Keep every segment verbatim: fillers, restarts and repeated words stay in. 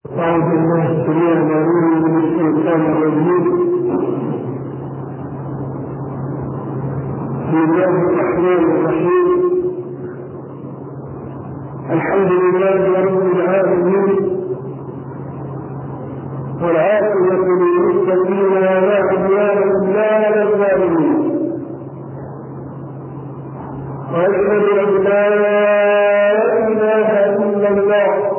أعوذ بالله السميع العليم من الشيطان الرجيم. بسم الله الرحمن الرحيم. الحمد لله رب العالمين، والعاقبة للمتقين ولا عدوان إلا على الظالمين، وأشهد أن لا إله إلا الله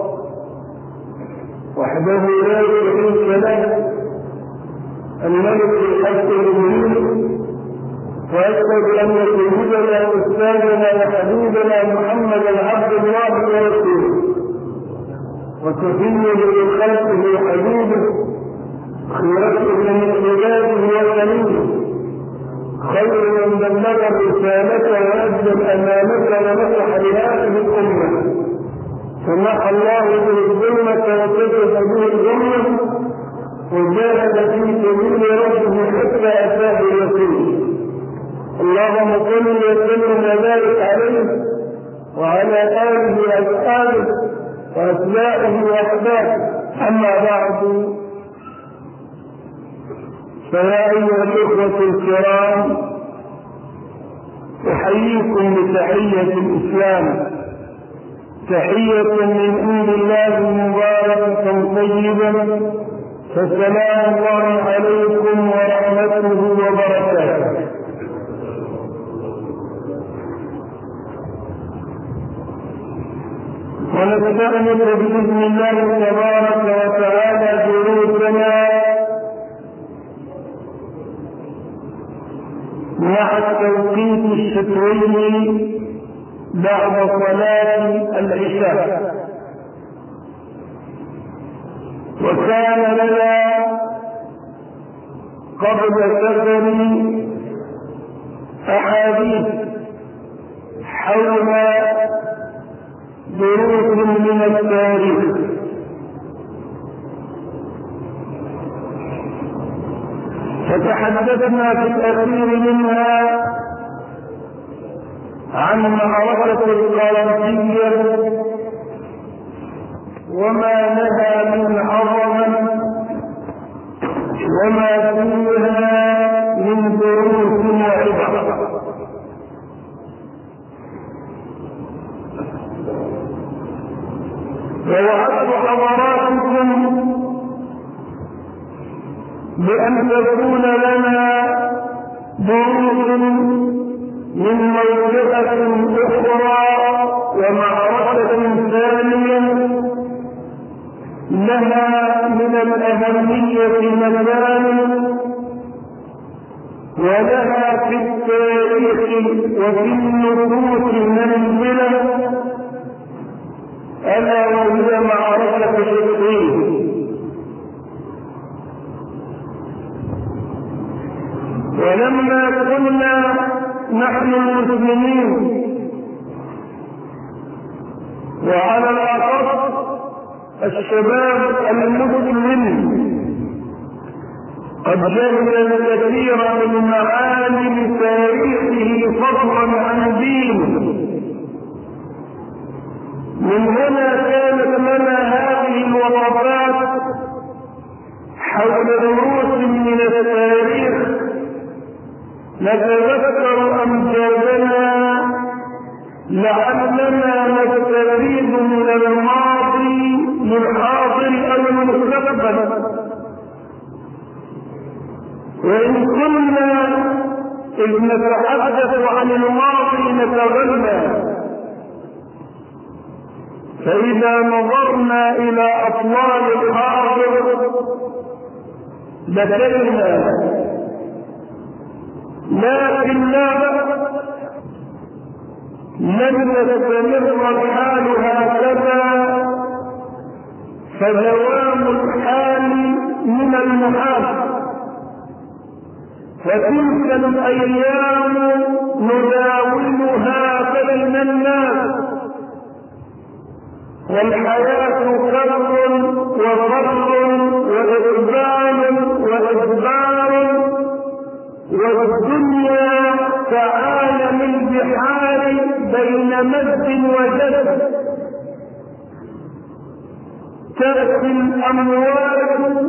وحده لا شريك له الملك الحق المبين، وأشهد أن سيدنا وأستاذنا وحبيبنا محمدا عبد الله ورسوله وسفيه من خلقه وحبيبه خيرته من عباده وأمينه، خير من بلغ رسالته وأدى الأمانة ونصح لهذه الأمة، سمح الله به الظلمة وكتب به الغمة، وجاهد في سبيل ربه حتى أتاه اليقين. اللهم صل وسلم وبارك عليه وعلى آله وأصحابه وأتباعه وأحبابه. أما بعد، فيا أيها الإخوة الكرام، أحييكم بتحية الإسلام، تحية من عند الله مباركة طيبة، فالسلام الله عليكم ورحمته وبركاته. ونستأنف بإذن الله تبارك وتعالى دروسنا مع التوقيت الشتوي بعد صلاة العشاء. وكان لنا قبل سفر أحاديث حول دروس من التاريخ، فتحدثنا في الأخير منها عن معركة القرنطية وما لها من عظمة وما فيها من دروس وعبر. ووعدت حضراتكم بأن تكون لنا دروس من موجهة أخرى ومعركة ثانية لها من الأهمية مكان، ولها في التاريخ وفي النفوس منزلة، ألا وهي معركة حطين. ولما كنا نحن المسلمين، وعلى الأخص الشباب المسلم، قد جهل الكثير من معالم تاريخه فضلا عن دينه، من هنا كانت لنا هذه الوقفات حول دروس من التاريخ نتذكر أمجادنا، لعلنا نستفيد من الماضي للحاضر أو المستقبل. وإن كنا إذ نتحدث عن الماضي نتغنى، فإذا نظرنا إلى أطوال الحاضر بكينا، لكن لا بأس، لن تستمر الحال هكذا، فدوام الحال من المحال، فتلك الأيام نداولها بين الناس، والحياة كر وفر وإقبال وإدبار، والدنيا كعالم البحار بين مد وجد. تأتي الأموال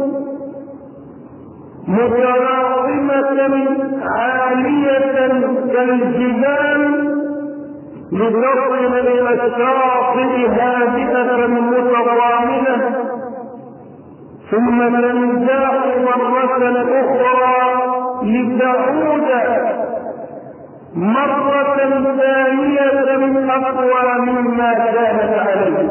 متراكمة عالية كالجبال لتصل إلى الشاطئ هادئة متضامنة، ثم تنزاح مرة أخرى لتعود مرة ثانية أقوى مما كانت عليه.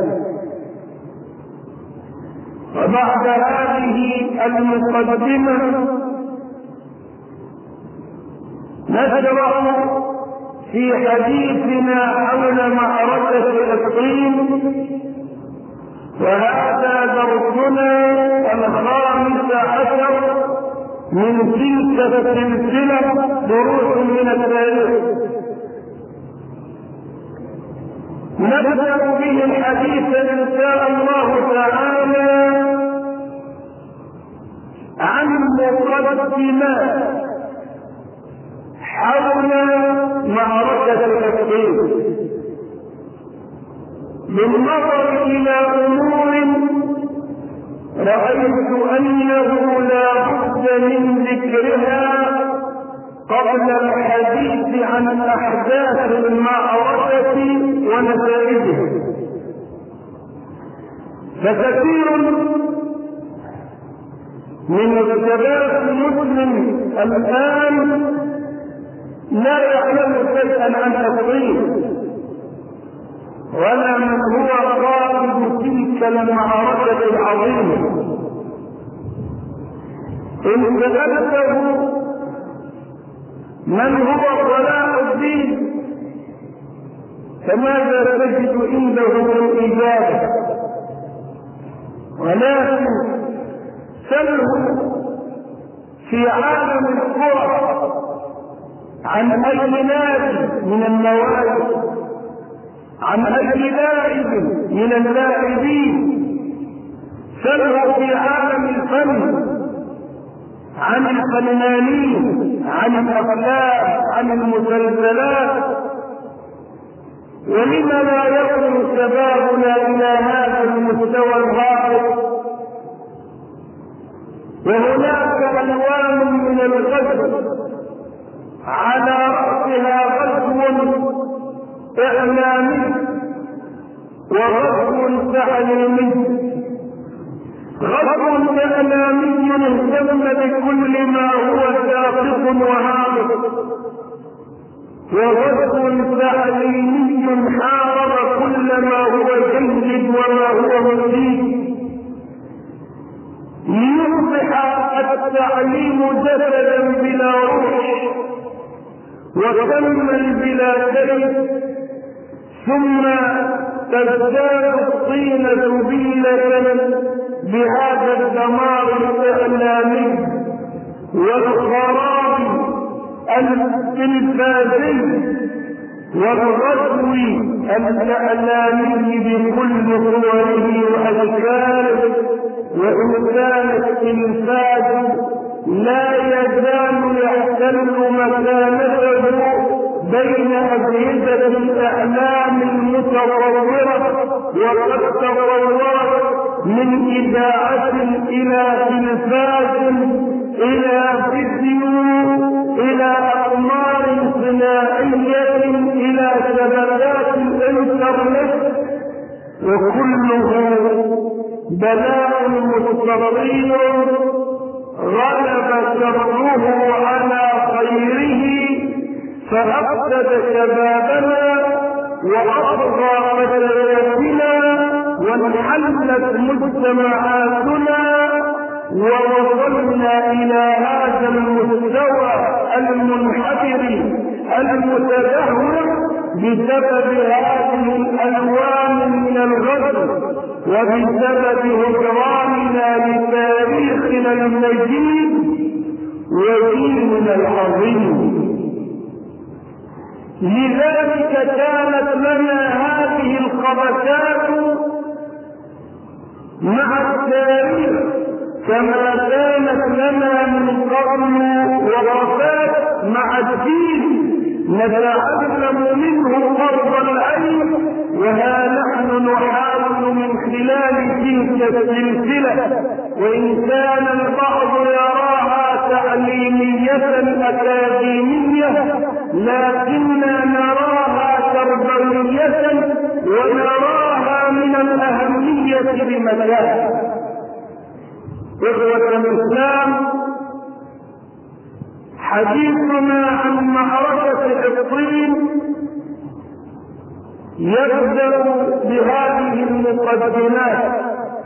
وبعد هذه المقدمة نشرع في حديثنا حول معركة الصين، وهذا درسنا الخامس عشر من تلك السلسلة دروس من التاريخ. نبدأ به الحديث إن شاء الله تعالى عن مقدمات حول معركة الصين، بالنظر إلى أمور رأيت أنه لا بد من ذكرها قبل الحديث عن أحداث المعركة ونتائجها. فكثير من الشباب المسلم الآن لا يعلم شيئا عن الصين، ولا من هو قائد تلك المعركة العظيمة. إن سألته من هو صلاح الدين فماذا تجد عنده من إجابة؟ ولكن سله في عالم الكرة عن أي نادي من النوادي، عن أي لاعب من اللاعبين، سله في عالم الفن عن الفنانين، عن الأفلام، عن المسلسلات. ولما لا يصل شبابنا إلى هذا المستوى الراقي؟ وهناك ألوان من الغزو على رأسها غزو إعلامي وغزو تعليمي. غزو إعلامي اهتم بكل ما هو سابق وهابط، وغزو تعليمي حارب كل ما هو جيد وما هو مفيد، ليصبح التعليم جسدا بلا روح وكمل بلا كيف، ثم تزداد الطينة بيلة بهذا الدمار الإعلامي والخراب التلفازي والغزو الإعلامي بكل صوره وأشكاله. وإن كان التلفاز لا يزال يحتل مكانته بين أجهزة الإعلام المتطورة، وقد تطورت من إذاعة إلى تلفاز إلى فيديو إلى أقمار صناعية إلى شبكات الإنترنت، وكله بلاء مستطير غلب شره على خيره، فأفسد شبابنا وأطغى فتياتنا وانحلت مجتمعاتنا، ووصلنا إلى هذا المستوى المنحدر المتدهور بسبب هذه الألوان من الغزو، وبسبب هجراننا لتاريخنا المجيد وديننا العظيم. لذلك كانت لنا هذه الخبثات مع التاريخ كما كانت لنا من قبل وقفات مع الدين نتعلم منه قرب العين، وها نحن نحاول من خلال تلك السلسلة، وإن كان البعض يراها تعليمية أكاديمية، لكننا نراها تربوية ونراها من الأهمية بمكان. إخوة الإسلام، حديثنا عن معركة حطين يبدأ بهذه المقدمات،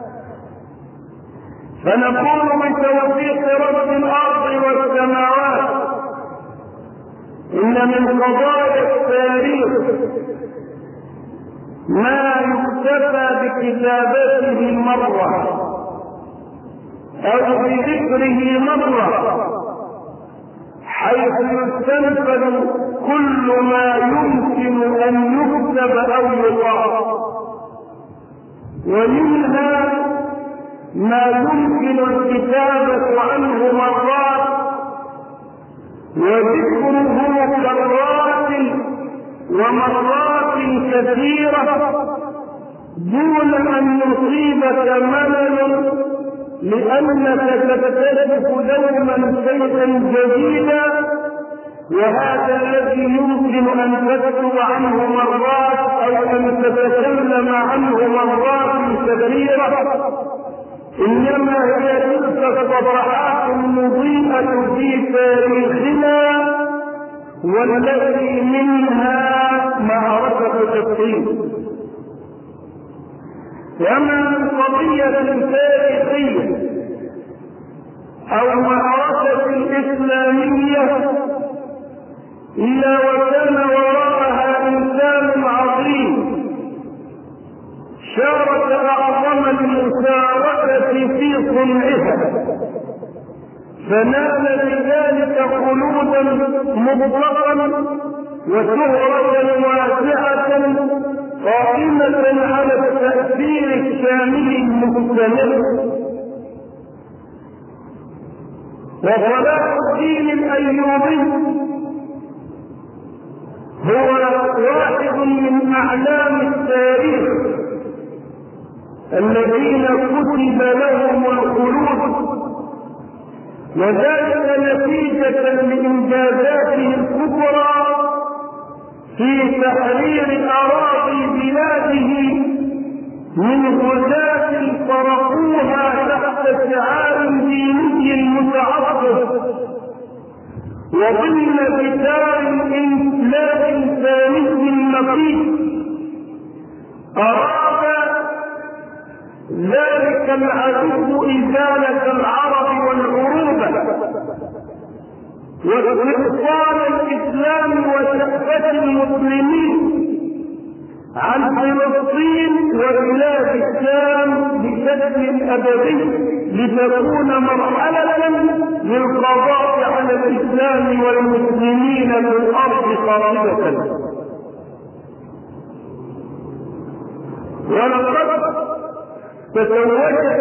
فنقول بتوفيق رب الأرض والسماوات إن من قضايا التاريخ ما يكتفى بكتابته مرة أو بذكره مرة، حيث يستنفذ كل ما يمكن أن يكتب أو يقال، ومنها ما يمكن الكتابة عنه مرات وذكره كرات ومرات كثيرة دون أن يصيبك ملل، لأنك تكتشف دوما شيئا جديدا، وهذا الذي يمكن أن تكتب عنه مرات أو أن تتكلم عنه مرات كثيرة، إنما هي تلك الصفحات المضيئة في تاريخنا، والتي منها معركة حطين. وما من قضية تاريخية أو معركة إسلامية إلا وكان وراءها إنسان عظيم شارك أعظم المشاركة في صنعها، فنال بذلك خلودا مطلقا وشهرة واسعة قائمة على التأثير الشامل المستمر. وصلاح الدين الأيوبي هو واحد من أعلام التاريخ الذين كتب لهم الخلود، وذلك نتيجة لإنجازاته الكبرى في تحرير أراضي بلاده من غزاة فرقوها تحت شعار ديني متعصب وضمن كتاب لا إنساني نقيض. أراد ذلك العدو إزالة العرب والعروبة واستئصال الإسلام وشقة المسلمين عن فلسطين وبلاد الشام بشكل أبدي، لتكون مرحلة للقضاء على الإسلام والمسلمين في الأرض قاطبة. ولقد تزوجت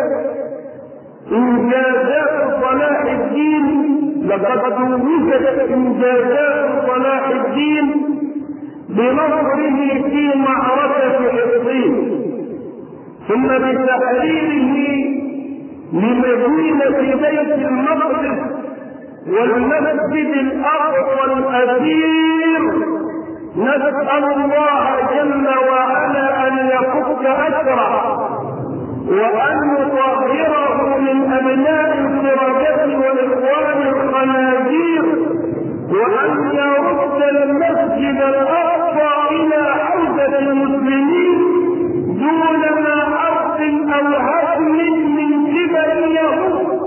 إنجازات صلاح الدين لقد توجت إنجازات صلاح الدين بنصره في معركة حطين، ثم بتحريره لمدينة بيت المقدس والمسجد الأقصى الأثير. نسأل الله جل وعلا أن يفك أسره وأن يطهره من أبناء الخرافة والإخوان الخنازير، وأن يرد المسجد الأقصى إلى حوزة المسلمين دون ما حرف أو هدم من قبل اليهود.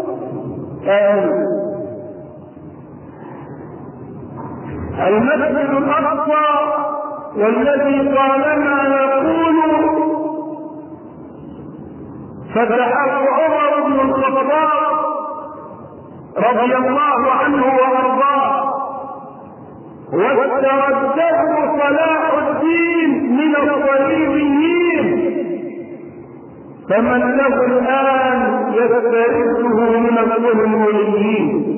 المسجد الأقصى والذي طالما نقول فتحه عمر بن الخطاب رضي الله عنه وارضاه، واسترده صلاح الدين من الصليبيين، فمن له الان يسترده من الصليبيين.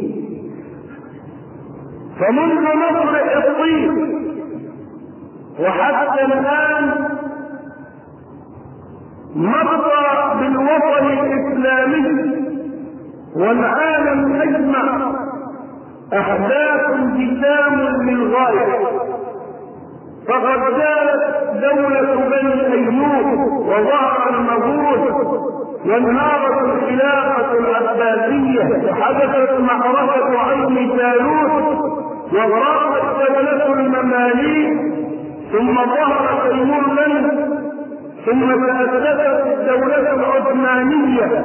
فمنذ نصر حطين وحتى الان مر بالوطن الإسلامي والعالم أجمع أحداث جسام للغاية، فقد زالت دولة بني أيوب وظهر المغول وانهارت الخلافة العباسية وحدثت معركة عين جالوت وغرقت دولة المماليك، ثم ظهر تيمور لنك، ثم تأسست الدولة العثمانية،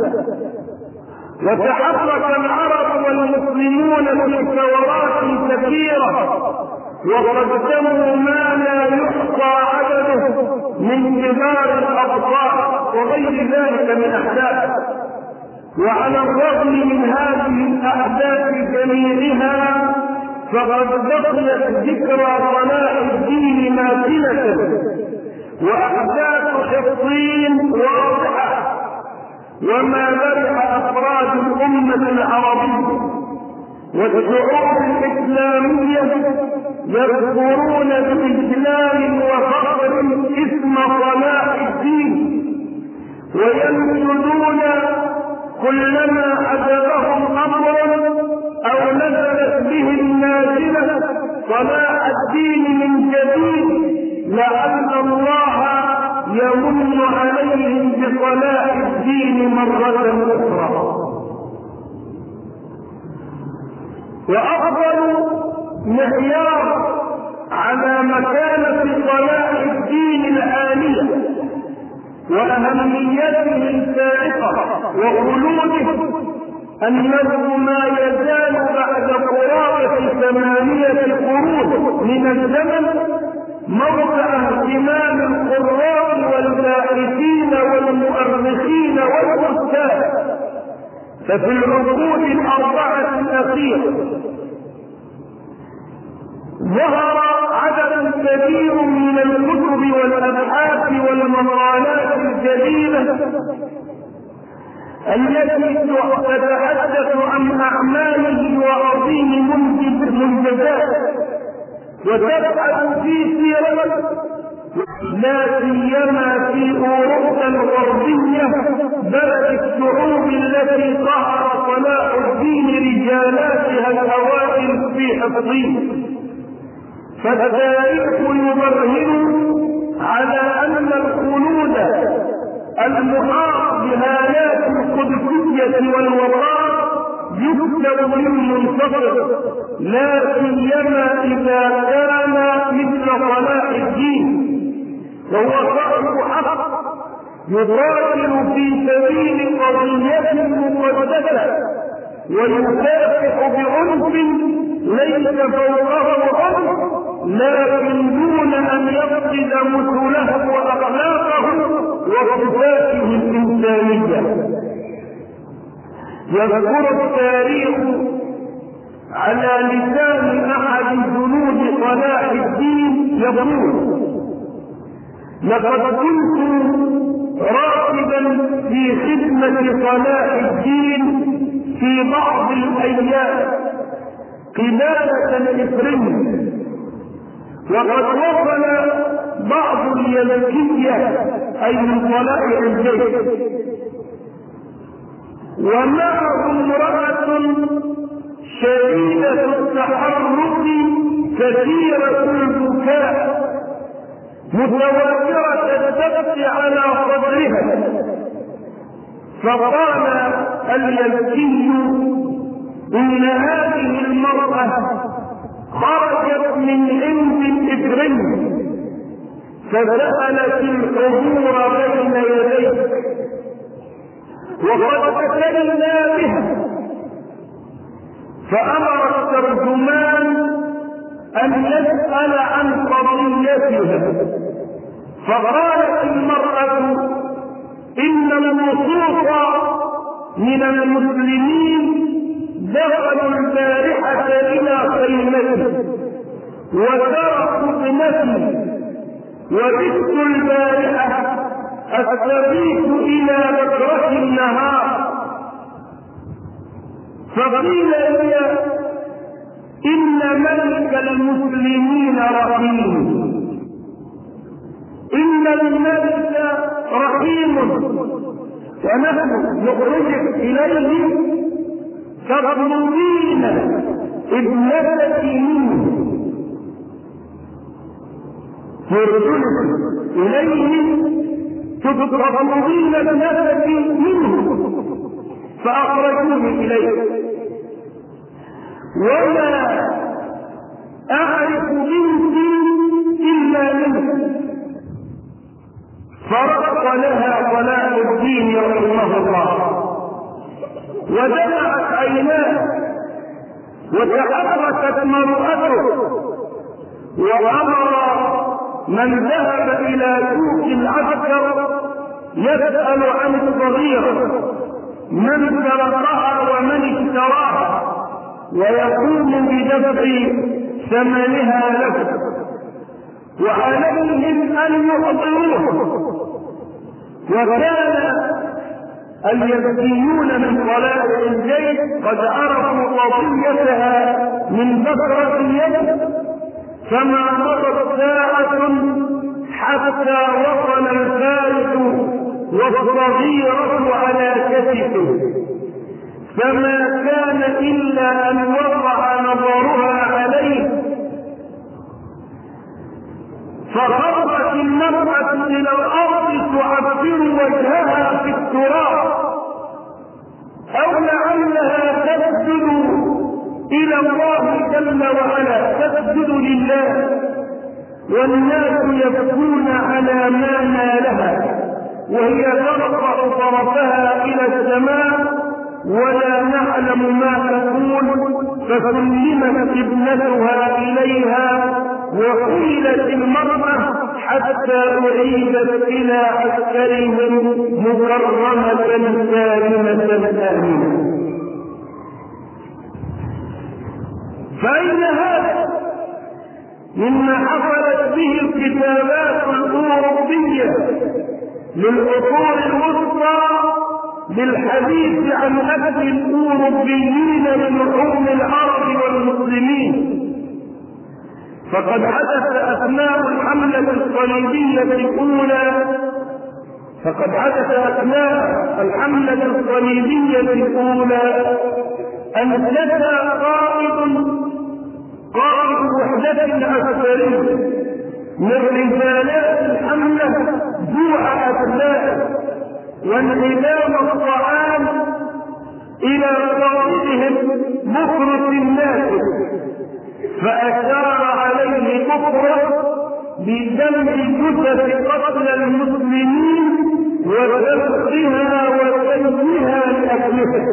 وتحرك العرب والمسلمون في ثورات كثيرة وقدموا ما لا يحصى عدده من كبار الأبطال وغير ذلك من أحداث. وعلى الرغم من هذه الأحداث جميعها فقد بقيت ذكرى صلاح الدين ماثلة، وأحداث حطين واضحة، وما فرح أفراد الأمة العربية والشعوب الإسلامية يذكرون بإجلال وفخر اسم صلاح الدين، وينشدون كلما عجبهم أمر أو نزلت به النازلة صلاح الدين من جديد، لعل الله يمن عليهم بصلاح الدين مرة أخرى. وأفضل معيار على مكانة صلاح الدين الآنية وأهميته الفائقة وخلوده أنه ما يزال بعد قرابة ثمانية قرون من الزمن موضع اهتمام القراء والباحثين والمؤرخين والكتاب. ففي العقود الأربعة الأخيرة ظهر عدد كبير من الكتب والأبحاث والمقالات الجديدة التي تتحدث عن أعماله وعظيم منجزاته وتبحث في سيرته، لا سيما في أوروبا الغربية بلد الشعوب التي ظهر صلاح الدين رجالاتها الأوائل في حفظه. فالتاريخ يبرهن على أن الخلود المحاط بهالات القدسية والوقار يكتب من منتصر، لا سيما إذا كان مثل صلاح الدين وهو صاحب حق يقاتل في سبيل قضية مقدسة ويكافح بعنف ليس فوقه عنف، لكن دون أن يفقد مثله وأخلاقه وصفاته الإنسانية. يذكر التاريخ على لسان أحد جنود صلاح الدين يقول: لقد كنت راكبا في خدمة صلاح الدين في بعض الأيام قلالة الإفرنج، وقد وصل بعض اليلكية أي من طلائع الجيش ومعه امرأة شديدة التحرك كثيرة البكاء متوترة الدفء على صدرها، فقال اليلكي: إن هذه المرأة خرجت من عند الإبرين فسألت الحضور بين يديك، وقد أتينا بها. فأمر الترجمان أن يسأل عن قضيتها، فقالت المرأة: إن النصوص من المسلمين دخلوا البارحة إلى خيمتي وتركوا ابنتي، وبت البارحة أستبيت إلى بكرة النهار، فقيل لي: إن ملك المسلمين رحيم، إن إن الملك رحيم ونحن نخرجك إليه تطلبين ابنتك منه، يرسلك إليه تطلبين ابنتك منه فأخرجوني إليه ولا أعرف بنتي إلا منه. فرق لها صلاح الدين رحمه الله ودمعت عيناه وتحركت مرأته، وأمر من ذهب إلى سوق العسكر يسأل عن الصغيرة من سرقها ومن اشتراها ويقوم بدفع ثمنها له، وعليهم أن يحضروه. وكان اليزيديون من طلائع الجيش قد عرفوا قضيتها من بكرة اليد، فما مضت ساعة حتى وصل الفارس والصغيرة على كتفه، فما كان إلا أن وقع نظرها عليه، فخرجت المرأة إلى الأرض تعبر وجهها في التراب، أو لعلها تسجد إلى الله جل وعلا، تسجد لله، والناس يبكون على ما نالها وهي ترفع طرفها إلى السماء ولا نعلم ما تقول، فسلمت ابنتها إليها وقيلت المرأة حتى أعيدت إلى عسكرهم مكرمة سالمة آمنة. فأين هذا مما حصلت به الكتابات الأوروبية للعصور الوسطى بالحديث عن أكل الأوروبيين للحوم العرب والمسلمين؟ فقد حدث أثناء الحملة الصليبية الأولى فقد حدث أثناء الحملة الصليبية الأولى أن لدى قائد قائد وحدة عسكري من رجالات الحملة جوع أبنائه وانعدام الطعام إلى قائدهم مفرط الناس، فأشار عليه كفره بدم جثث قتل المسلمين وذبحها وسلبها لأكلها.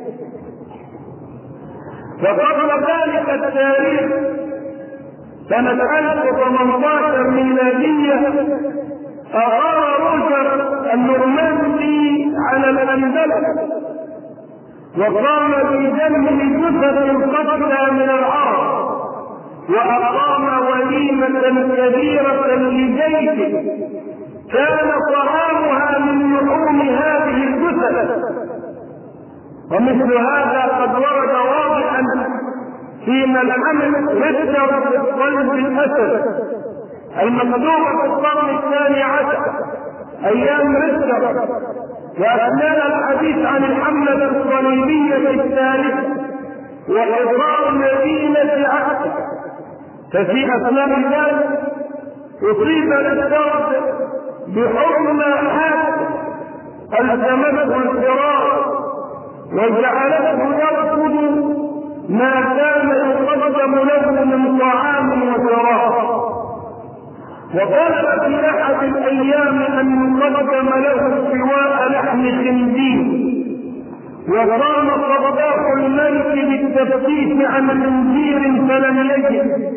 وقبل ذلك التاريخ سنة ألف وثمانية عشر ميلادية أغار روجر النورماندي على الأندلس وقام بدم جثث القتلى من العرب، وأقام وليمة كبيرة لجيشه كان طعامها من لحوم هذه الجثث. ومثل هذا قد ورد واضحا في ملحمة ريتشارد في القلب الأسد المكتوبة في القرن الثاني عشر أيام ريتشارد، وأثناء الحديث عن الحملة الصليبية الثالثة وحصار مدينة عكا، ففي أثناء ذلك أصيب ريتشارد بحمى حادة ألزمته الفرار وجعلته يرفض ما كان يقدم له من طعام وشراب، وطلب في أحد الأيام أن يقدم له سواء لحم خنزير، وقام صداق الملك بالتفتيش عن خنزير فلم يجد،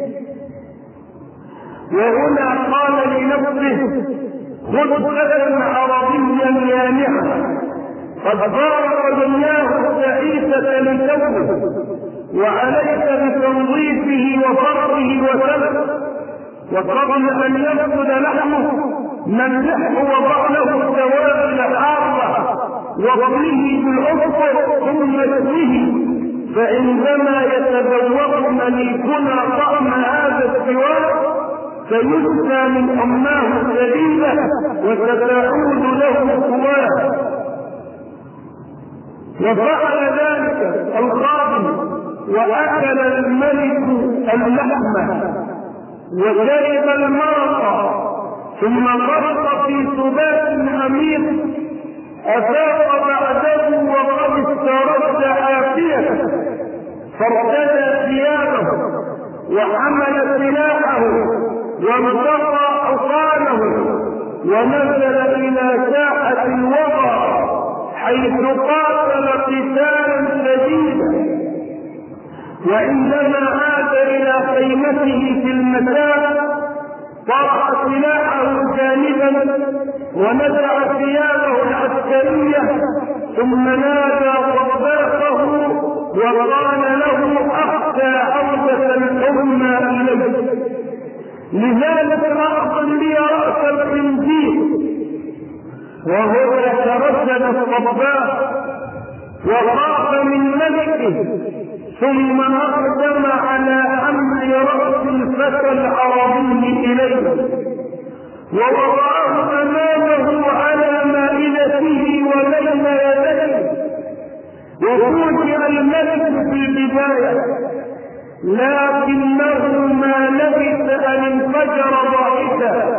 وهنا قال لنفسه خذ أذى عربيا يانعا قد ضارب دنياه التعيسة لتوه، وعليك بتنظيفه وفرقه وسلبه، وقبل أن يفقد لحمه نمسحه وضعنه السوائل حارة وضمه بالعفو ثم نسيه، فعندما يتذوق مليكنا طعم هذا السواء فيسنى من أماه السبيلة وستعود له قواه. وفعل ذلك الخادم وأكل الملك اللحم وشرب المرق ثم غرق في سبات عميق. أفاق بعده وقد استرد عافيته فارتدى ثيابه وحمل سلاحه وانتقى حصانه ونزل إلى ساحة الوغى حيث قاتل قتالا شديدا. وعندما عاد إلى خيمته في المساء طرح سلاحه جانبا ونزع ثيابه العسكرية ثم نادى صباحه وقال له أخشى عودة الأمة إليه، لذلك أعطى لي رأس الخنزير. وهو تردد الصباح وخاف من ملكه ثم أقدم على حمل رأس الفتى العربي إليه ووضعه أمامه على مائدته وبين يديه. وفوجئ الملك في البداية لكنه ما لبث أن انفجر ضاحكا،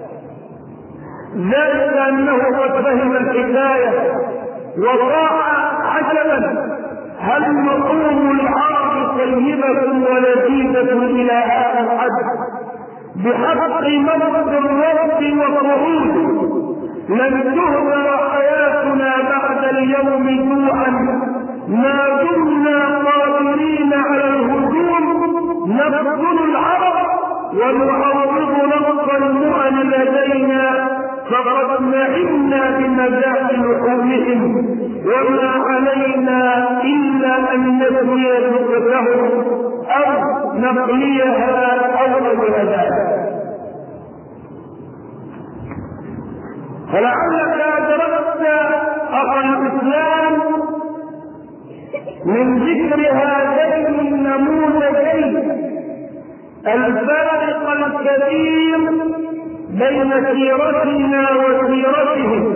ذلك أنه قد فهم الحكاية وصاح عجبا هل لحوم العرب طيبة ولذيذة إلى هذا الحد بحق مرض الرب وخروج لن تهدر حياتنا بعد اليوم جوعا ما دمنا قادرين على الهجوم نقتل العرب ونعوض نقص المؤن لدينا فقد نعمنا بنجاح لحومهم وما علينا إلا أن نسوي نقصهم أو نقليها أو نبلها. فلعلك أدركت أخا الإسلام من ذكر هذين النموذجين الفارق الكبير بين سيرتنا وسيرتهم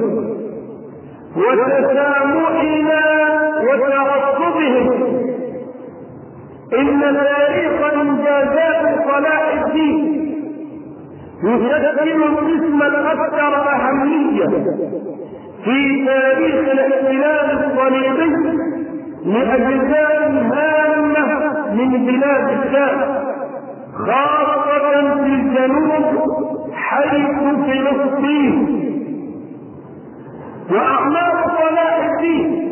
وتسامحنا وتعصبهم. إن تاريخ إنجازات صلاح الدين يشكل القسم الأكثر أهمية في تاريخ الاحتلال الصليبي لأجزاء هامة من بلاد الشام خاصة في الجنوب حيث فلسطين. وأعمال صلاح الدين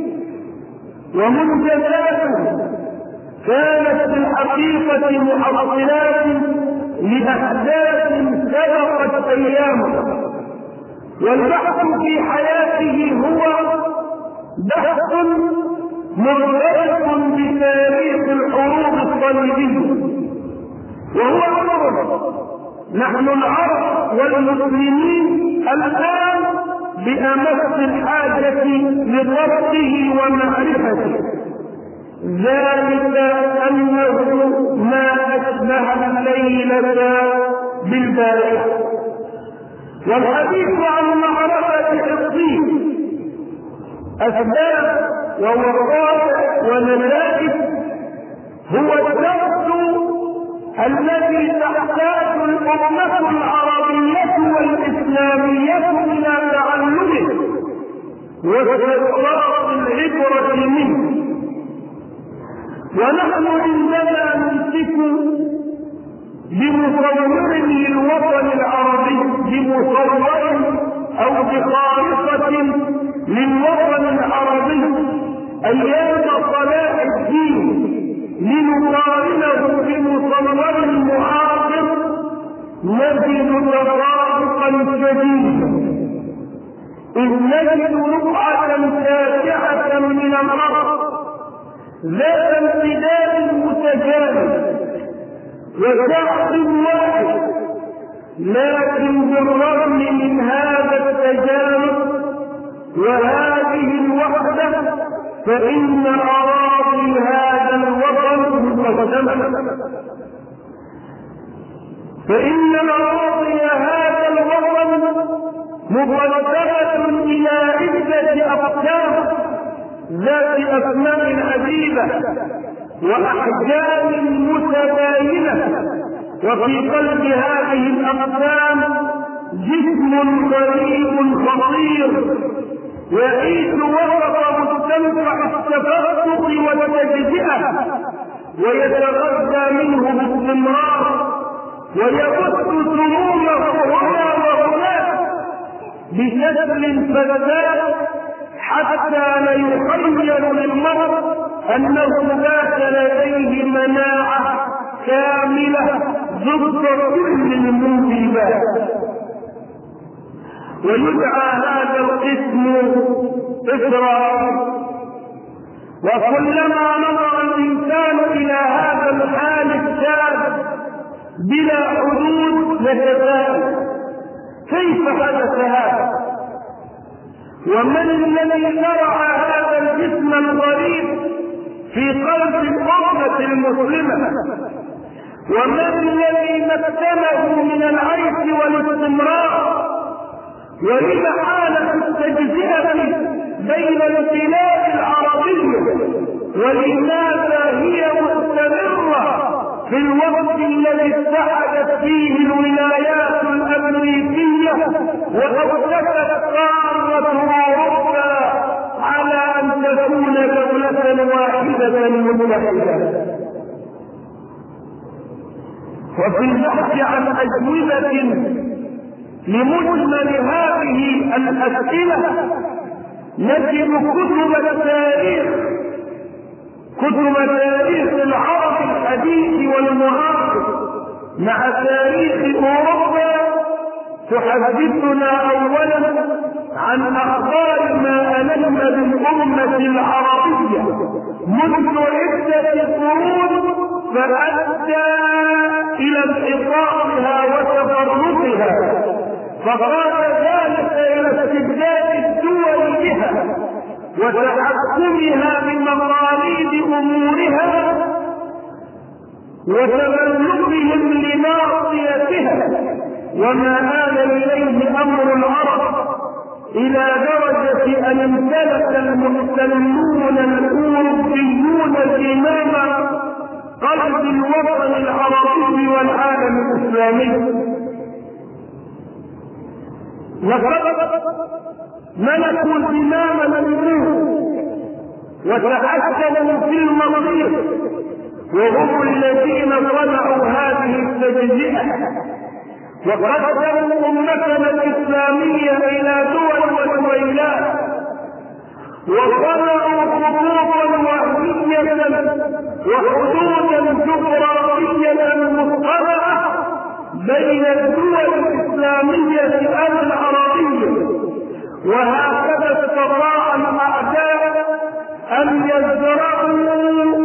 ومنجزاته كانت في الحقيقة محصلات لأحداث سبقت أيامه، والبحث في حياته هو بحث مرتبط بتاريخ الحروب الصليبية، وهو أمر نحن العرب والمسلمين الآن بأمس الحاجة لضبطه ومعرفته، ذلك أنه ما أشبه الليلة بالبارحة. والحديث عن معركة حطين أسباب ووقائع ونتائج هو الدرس الذي تحتاج الأمة العربية والإسلامية إلى تعلمه واستخلاص العبرة منه. ونحن عندما نمسك بمصور للوطن العربي بمصور أو بخارطة للوطن العربي أيام صلاح الدين لنقارنه بمصور المعاصر نجد تفارقا شديدا، إذ نجد رقعة تاسعة من الأرض ذات امتداد متجانس وشخص واحد، لكن بالرغم من هذا التجانس وهذه الوحدة فإن أراضي هذا الوطن مقسمة. فإن مواضي هذا الوطن مقدمة إلى عدة أقسام ذات أسماء عديدة وأحجام متباينة، وفي قلب هذه الأقسام جسم غريب خطير يعيش وسط مستنقع التفرق والتجزئة، ويتغذى منه باستمرار، ويبث سمومه هنا وهناك بشكل فذاذ حتى لا يخيل للمرء انه ذات لديه مناعه كامله ضد كل الموجبات. ويدعى هذا القسم إسرائيل. وكلما نظر الإنسان إلى هذا الحال الشاذ بلا حدود يتساءل كيف حدث هذا؟ ومن الذي زرع هذا الجسم الغريب في قلب الأمة المسلمة؟ ومن الذي مكنه من العيش والاستمرار؟ ولما حالة التجزئة بين البلاد العربية؟ ولماذا هي مستمرة في الوقت الذي اتحدت فيه الولايات الأمريكية وأوشكت قارة أوروبا على أن تكون دولة واحدة متحدة؟ وفي البحث عن أجوبة لمجمل هذه الأسئلة نجد كتب التاريخ كتب تاريخ العرب الحديث والمعاصر مع تاريخ أوروبا تحدثنا أولا عن أخبار ما ألم بالأمة العربية منذ عدة قرون فأدى إلى انحطاطها وتفرقها، فقاد ذلك إلى استبداد الدول بها وتحكمها بمقاليد أمورها وتملكهم لناصيتها، وما آل إليه أمر العرب إلى درجة أن امتلك المحتلون الأوروبيون زمام قلب الوطن العربي والعالم الإسلامي. لقد ملكوا زمام الأمور وتحكموا في المصير، وهم الذين صنعوا هذه التجزئة وقدموا أمتنا الإسلامية إلى دول وولايات، وصنعوا خطوطا وهمية وحدودا جغرافية مصطنعة بين الدول الإسلامية العربية. وهكذا استطاع الأعداء أن يزرعوا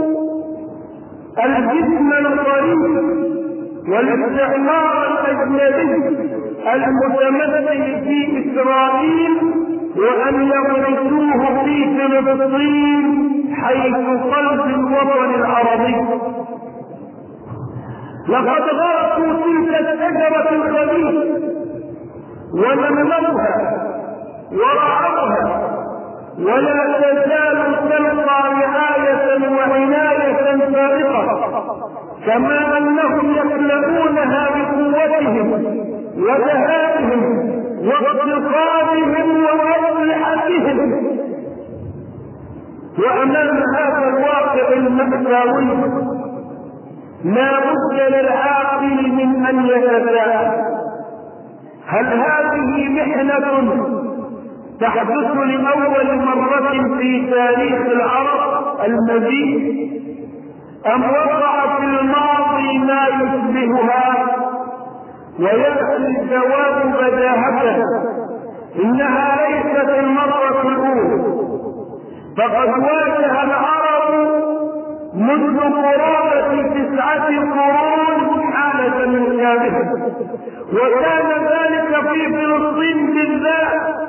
الجسم الغريب والاستعمار الأجنبي المتمثل في إسرائيل وأن يغرسوه في فلسطين حيث قلب الوطن العربي. لقد غرسوا تلك الشجرة الخبيثة ونملوها ورعوها، ولا تزال تلقى رعاية وعناية فائقة، كما أنهم يخلقونها بقوتهم وذهابهم واقتصادهم وأسلحتهم. وأمام هذا الواقع المأساوي لا بد للعاقل من أن يتساءل: هل هذه محنة تحدث لأول مرة في تاريخ العرب المجيد، أم وقع في الماضي ما يشبهها؟ ويأتي الجواب بداهة: إنها ليست المرة الأولى، فقد واجه العرب منذ قرابة تسعة قرون حالة مشابهة، وكان ذلك في فلسطين بالذات.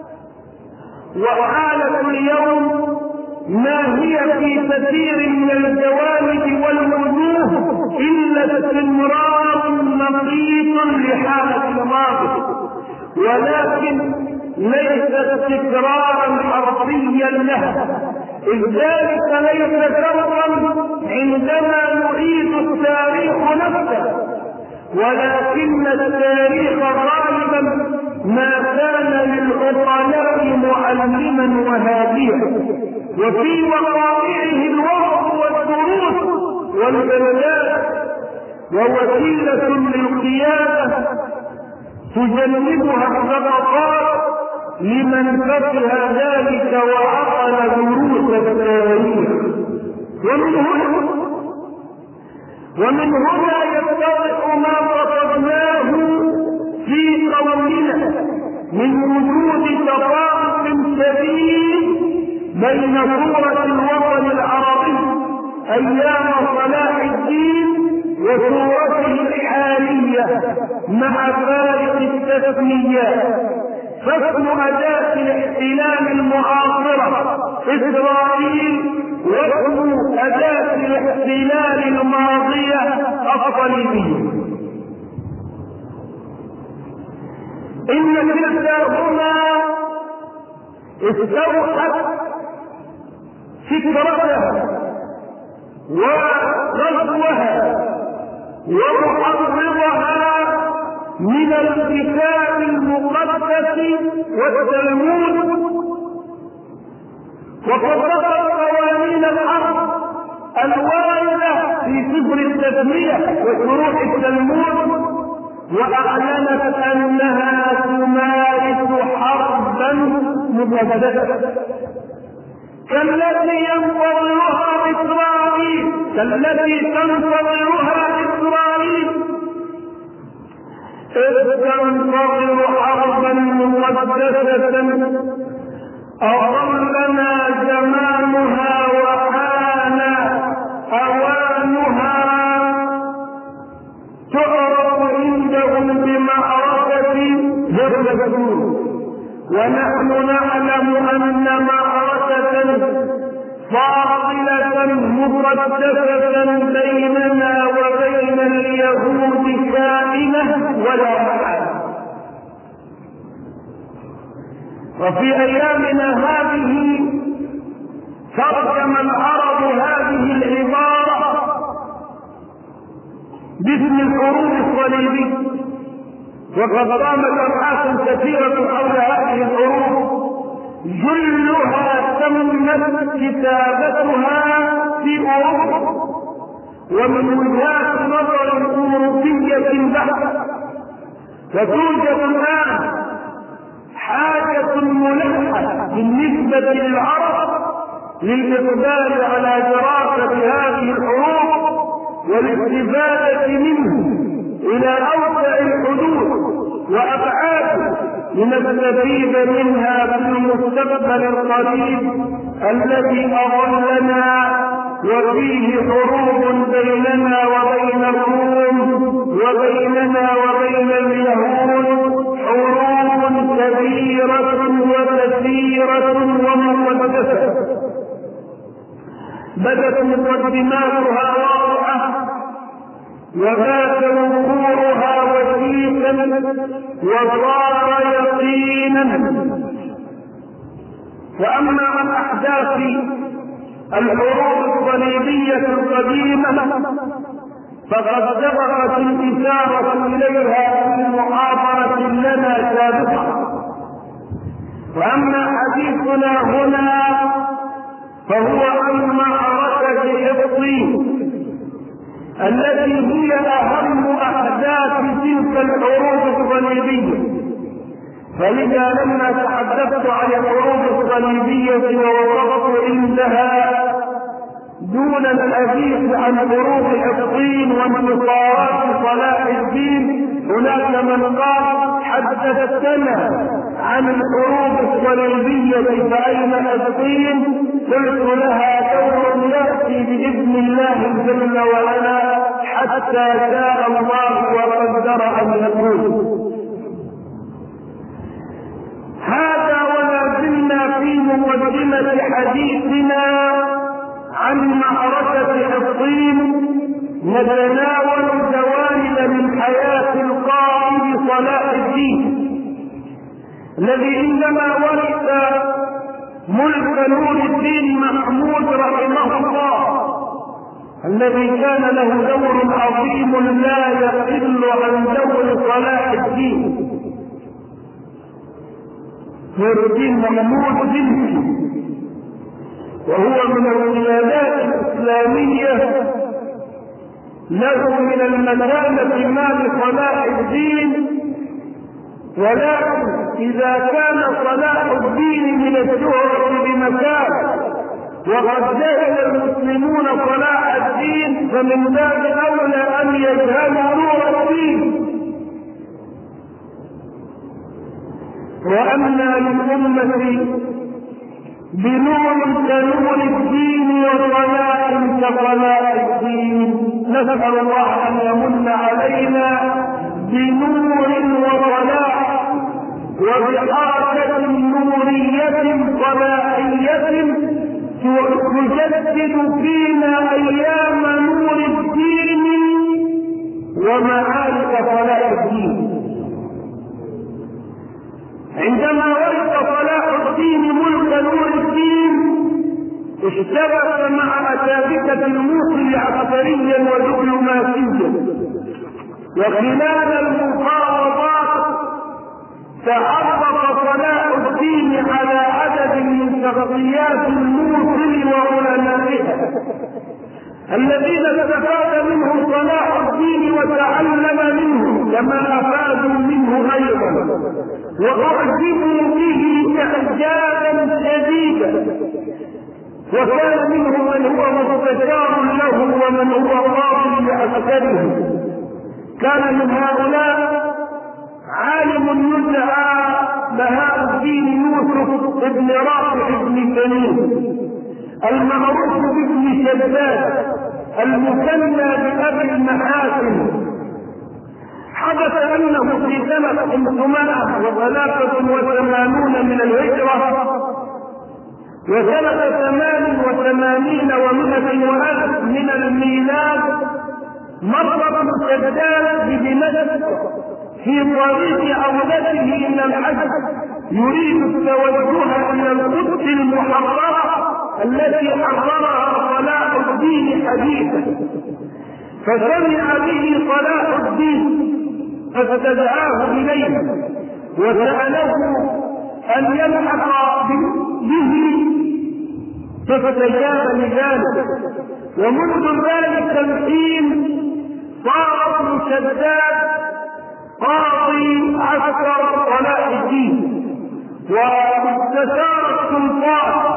وحالة اليوم ما هي في كثير من الجوانب والوجوه إلا استمرار نقيض لحالة الماضي، ولكن ليست تكرارا حرفيا لها، إذ ذلك ليس شرطا عندما نعيد التاريخ نفسه، ولكن التاريخ غالبا ما كان للعقلاء معلما وهاديا، وفي وقائعه الوقت والدروس والبلدات، ووسيلة للقيادة تجنبها الصدقات لمن فقه ذلك وعقل دروس التاريخ. ومن هنا ومن هنا يتضح ما قصدناه في قولنا من وجود تفاوت شديد بين صورة الوطن العربي أيام صلاح الدين وصورته الحالية مع فارق التسميات. فاسم أداة الاحتلال المعاصرة إسرائيل، واسم أداة الاحتلال الماضية الصليبية. إن كلتاهما استوحت فكرتها وغزوها ومحرضها من الكتاب المقدس والتلمود، وقررت قوانين الحرب الواردة في سفر التسمية وشروح التلمود، وأعلنت أنها تمارس حربا مقدسة كالتي ينتظرها إسرائيل كالتي تنتظرها إسرائيل إذ تنتظر حربا مقدسة أظلنا زمانها وحان أوانها، تعرف عندهم بمعركة يرتكبون، ونحن نعلم أن معركة فاصلة مقدسة بيننا وبين اليهود كائنة ولا محالة. وفي أيامنا هذه ترجم العرب هذه العبارة باسم الحروب الصليبية، وقد قامت أبحاث كثيرة حول هذه الحروب جلها تمت كتابتها في أوروبا ومن وجهات نظر أوروبية بحتة، وتوجد الآن حاجة ملحة بالنسبة للعرب للإقبال على دراسة هذه الحروب والاستفادة منه إلى أوسع الحدود وأبعاد لنستفيد منها في المستقبل القريب الذي أظلنا وفيه حروب بيننا وبين الروم وبيننا وبين اليهود، حروب كبيرة وكثيرة ومقدسة بدت مقدماتها واضحة وبات وقورها وثيقا وصار يقينا. وأما عن أحداث الحروب الصليبية القديمة فقد سبقت الإشارة إليها في محاضرة لنا سابقة، وأما حديثنا هنا فهو عن معركة حطين التي هي أهم أحداث تلك الحروب الصليبية. فلذا لما تحدثت عن الحروب الصليبية ووقفت عندها دون الحديث عن حروب حطين وانتصارات صلاح الدين، هناك من قال حدثتنا عن الحروب الصليبية فأين حطين؟ قلت لها دور يأتي بإذن الله جل وعلا حتى شاء الله وقدر أن يكون. هذا ولا زلنا في مقدمة حديثنا عن معركة حطين، نتناول جوانب من حياة الذي عندما ورث ملك نور الدين محمود رحمه الله، الذي كان له دور عظيم لا يقل عن دور صلاح الدين، نور الدين محمود بنتي، وهو من القيادات الإسلامية، له من المكانة ما لصلاح الدين. ولكن إذا كان صلاح الدين من الشهرة بمكان وقد جهل المسلمون صلاح الدين، فمن باب أولى أن يجهلوا نور الدين. وأما للأمة بنور كنور الدين وصلاح كصلاح الدين، نسأل الله أن يمن علينا بنور وصلاح وبحركة نورية صلاحية تجدد فينا أيام نور الدين ومعارك صلاح الدين. عندما ورث صلاح الدين ملك نور الدين اشتبك مع أساتذة الموصل عسكريا ودبلوماسيا، وخلال المفاوضات تعرف صلاح الدين على عدد من شخصيات الموصل وعلمائها الذين استفاد منهم صلاح الدين وتعلم منهم كما أفادوا منه أيضا، وأعجبوا به إعجابا شديدا. وكان منهم من هو مستشار له ومن هو قاضي لعسكره. كان من هؤلاء عالم يدعى بهاء الدين يوسف بن رافع بن تميم المعروف بابن شداد المثنى بأبي المحاسن. حدث أنه في سنة خمسمائة وثلاثة وثمانون من الهجرة وسنة ثمان وثمانين ومئة وألف من الميلاد مر ابن شداد بدمشق في طريق عودته إلى الحج يريد التوجه إلى القدس المحررة التي حررها صلاح الدين حديثا، فسمع به صلاح الدين فاستدعاه إليه وسأله أن يلحق به فاستجاب لذلك. ومنذ ذلك الحين صار ابن شداد قاضي عسكر صلاح الدين واستشار السلطان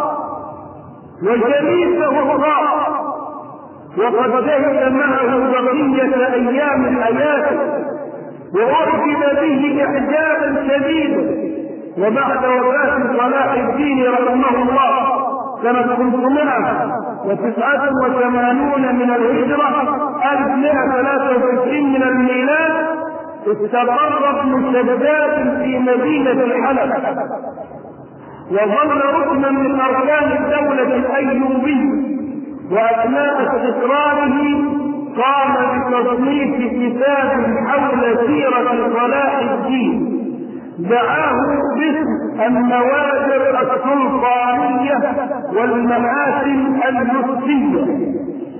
وجليسه الخاص، وقد شهد معه بقية أيام حياته وأعجب به إعجابا شديدا. وبعد وفاة صلاح الدين رحمه الله سنة خمسمائة وتسعة وثمانون من الهجرة ألف ومئة وثلاثة وتسعين من الميلاد استقر ابن شداد في مدينة حلب وظل ركنا من أركان الدولة الأيوبية. وأثناء استقراره قام بتصنيف كتاب حول سيرة صلاح الدين دعاه باسم النوادر السلطانية والمحاسن المسلمية.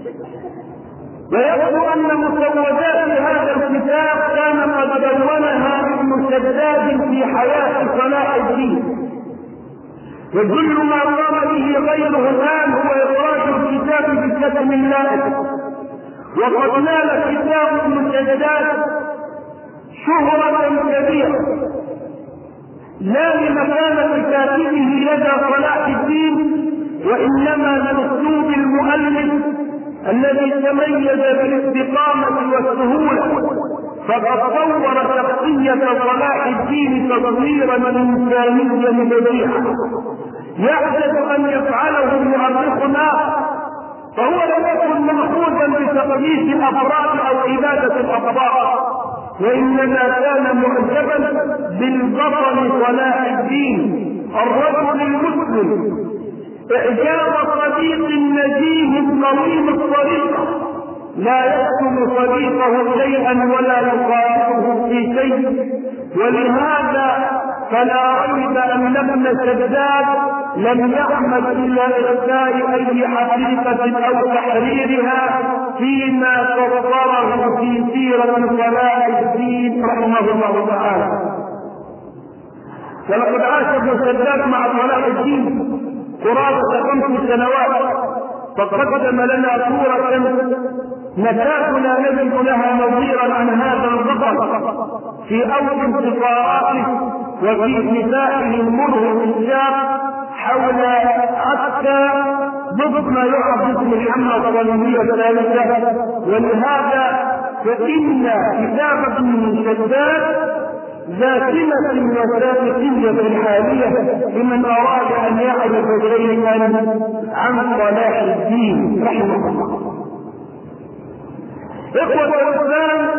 ويبدو أن مسودات هذا الكتاب كان قد دونها ابن شداد في حياة صلاح الدين، وكل ما قام به غيره الآن هو إخراج الكتاب بشكل لائق. وقد نال كتاب ابن شداد شهرة كبيرة لا لمكانة كاتبه لدى صلاح الدين، وإنما لأسلوب المؤلف الذي تميز بالاستقامة والسهولة، فقد صور شخصية صلاح الدين تصويرا إنسانيا بديعا يعجز أن يفعله مؤرخنا، فهو لم يكن مأخوذا بتقديس الأفراد أو عبادة الأقباط، وإنما كان معجبا بالبطل صلاح الدين الرجل المسلم إعجاب صديق نجيه طويل الطريقة لا يكتم صديقه شيئا ولا يخالفه في شيء. ولهذا فلا ريب ان ابن شداد لم يعمل الا اخفاء اي حقيقه او تحريرها فيما فسره في سيره صلاح الدين رحمه الله تعالى. ولقد عاش ابن شداد مع صلاح الدين قرابه خمس سنوات، فقدم لنا صوره نكادنا نجد لها نظيرا عن هذا البطل في اول انتصاراته وفي كفاحه المرهق الشاق حول عسكر ضد ما يعرف باسم الحمله الصليبيه الثالثه. ولهذا فان كتاب ابن شداد ذاكرة وثابتية الحالية لمن أراد أن يعرف شيئا عن صلاح الدين رحمه الله. إخوة الإسلام،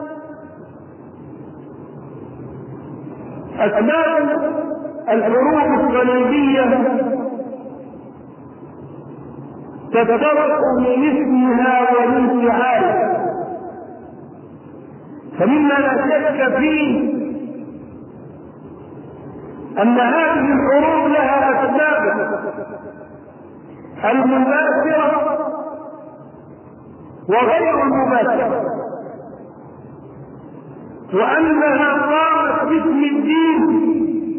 أسباب الحروب الصليبية تتفرق من اسمها والانفعال، فمما لا شك فيه أن هذه الحروب لها أسباب المباشرة وغير المباشرة، وأنها قامت باسم الدين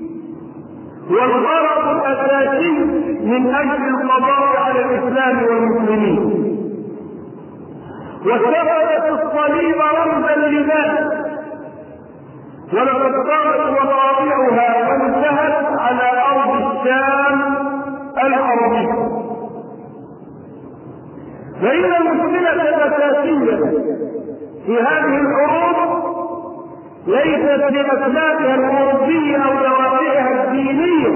والغرض الأساسي من أجل القضاء على الإسلام والمسلمين، واتخذت الصليب رمزا لذلك، ولقد قامت وقائعها وانتهت على أرض الشام العربية. فإن المشكلة الأساسية في هذه الحروب ليست بأسبابها الأوروبية أو دوافعها الدينية،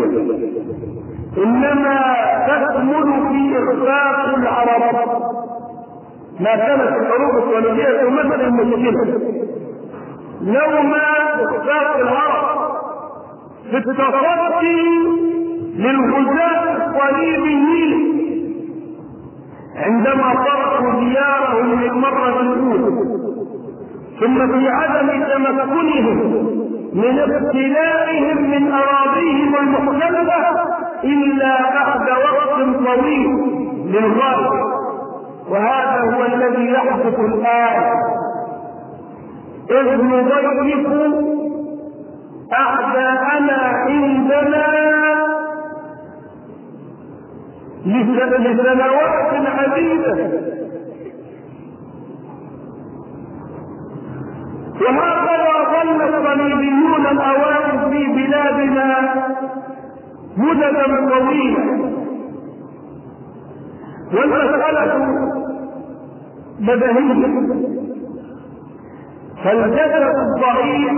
إنما تكمن في إخفاق العرب. ما كانت الحروب الصليبية تمثل المشكلة لولا إخفاق العرب في التصدي للغزاة الصليبيين عندما تركوا ديارهم للمرة الأولى، ثم في عدم تمكنهم من ابتلاءهم من أراضيهم المختلفة إلا بعد وقت طويل للغاية. وهذا هو الذي يحدث الآن، إذ نضيف أعداءنا عندنا لسنوات عديدة، وهكذا ظل الصليبيون الأوائل في بلادنا مددا طويلة. والمسألة بديهية، فالجسد الضعيف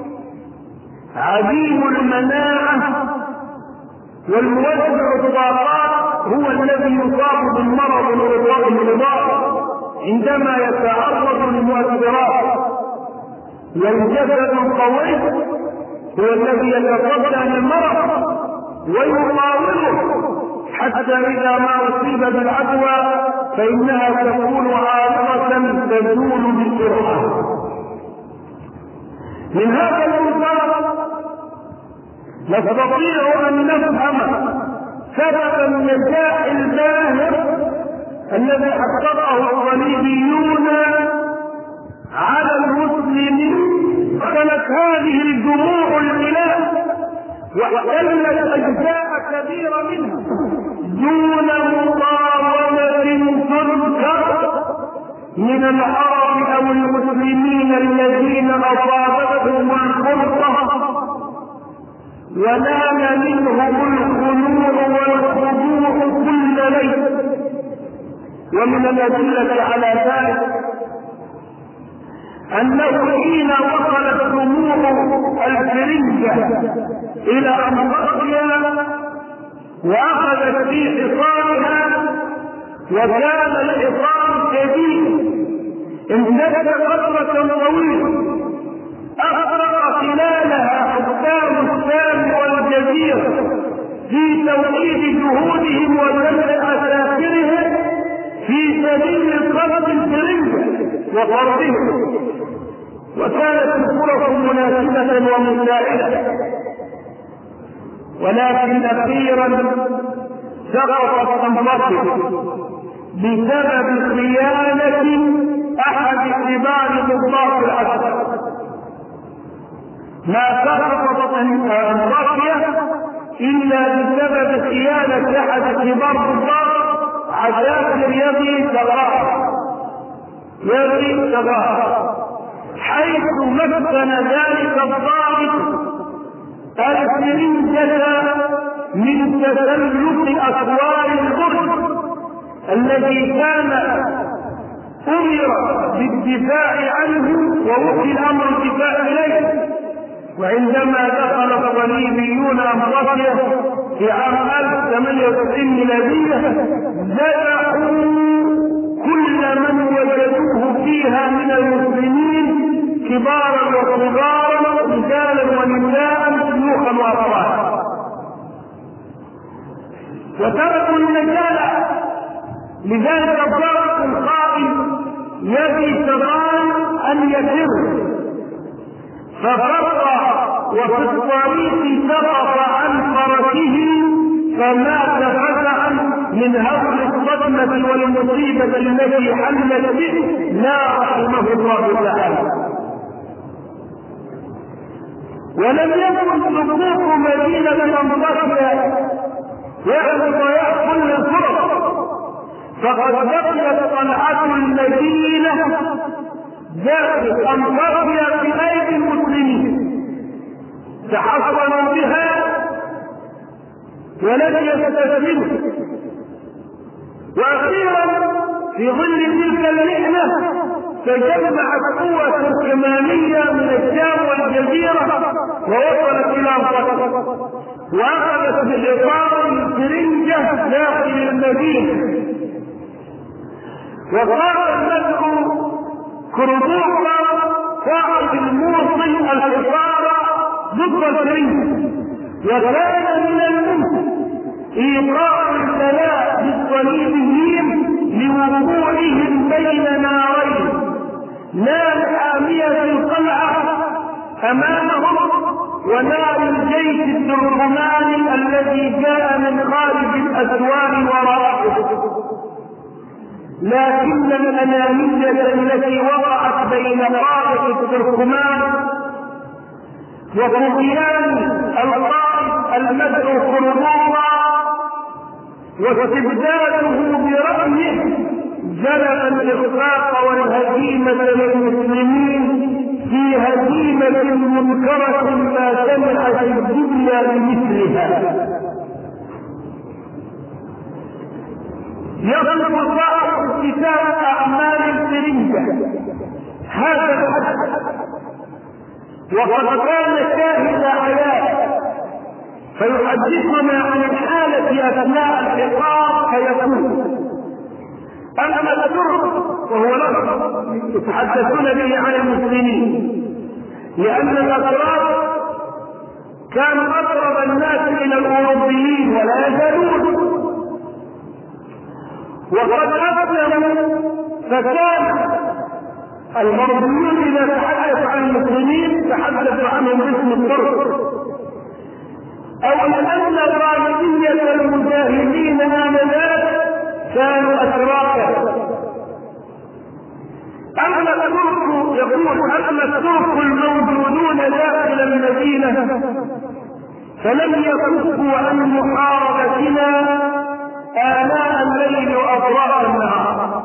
عديم المناعة والموسع الطاقات هو الذي يصاب بالمرض الإضافي عندما يتعرض للمؤثرات، والجسد القوي هو الذي يتصدى للمرض ويقاومه حتى إذا ما أصيب بالعدوى فإنها تكون عارضة تزول بسرعة. من هذا المنطلق نستطيع أن نفهم سبب النجاح الباهر الذي حققه الصليبيون على المسلمين. كانت هذه الجموع البلاد واحتلت أجزاء كبيرة منها دون مقاومة تذكر من العرب أو المسلمين الذين أصابتهم الفرصة ونال منهم الخنوع والخضوع كل ليل. ومن الأدلة على ذلك أنه حين وصلت جموع الفرنجة إلى أنطاكيا وأخذت في حصارها، وكان الحصار شديد امتد فترة طويلة أغرق خلالها حكام الشام والجزيرة في توحيد جهودهم وجمع أساكرهم في سبيل قتل الفرنجة وطردهم، وكانت الفرص مناسبة ومساعدة. ولكن أخيرا سقطت أنفسه بسبب خيانة أحد كبار ضباط العسكر. ما سقطت أنفسه إلا بسبب خيانة أحد كبار ضباط عساكر يبي ثغرات يبي ثغرات، حيث مكن ذلك الضابط الفرنجة من تسلق أسوار البرج الذي كان أمر بالدفاع عنه ووكل أمر الدفاع إليه. وعندما دخل الصليبيون أنطاكيا في عام ألف وثمانمائة وتسعين ميلادية ذبحوا كل من وجدوه فيها من المسلمين كبارا وصغارا رجالا ونساء شيوخا واطفالا، وتركوا المجال لذلك الضابط القائم يبي ثغران ان يفر، ففر وفي الطريق سقط عن فرسه فمات فزعا من هول الصدمة والمصيبة التي حلت به، لا رحمه الله تعالى. ولم يكن سقوط مدينة أنطاكيا يعرض ويأكل الفرص، فقد بقيت طلعة المدينة داخل أنطاكيا في أيدي المسلمين تحصنوا بها ولم يستسلموا. وأخيرا في ظل تلك المحنة تجمعت قوة تركمانية من الشام والجزيرة ووصلت إلى أنطاكيا وأخذت بحصار الفرنجة داخل المدينة. وقال المدعو كردوقا صاحب الموصل الحصار ضد الفرنجة، وكان من الممكن إيقاع البلاء بالصليبيين لوقوعهم بين نارين، نار حامية القلعة أمامهم ونار الجيش التركماني الذي جاء من خارج الأسوار وراءه. لكن الأنانية التي وقعت بين قادة التركمان وطغيان القائد المدعو كردوقا واستبداده برأيه جلب الإخفاق والهزيمة للمسلمين في هزيمة منكرة ما سمعت الدنيا بمثلها. يصف صاحب كتاب أعمال الفرنجة هذا الحدث وقد كان شاهد عيان، فيحدثنا عن الحالة أثناء الحصار فيقول: أما الترك وهو لفظ يتحدثون به عن المسلمين، لأن الأتراك كانوا أقرب الناس إلى الأوروبيين ولا يزالون، وقد أسلموا، فكان المرضيون إذا تحدث عن المسلمين تحدث عنهم باسم الترك، أو لأن الغالبية المجاهدين آنذاك كانوا أتراكا. أما الترك يقول أما الترك الموجودون داخل المدينة فلم يكفوا عن محاربتنا آلاء الليل وأطراف النهار،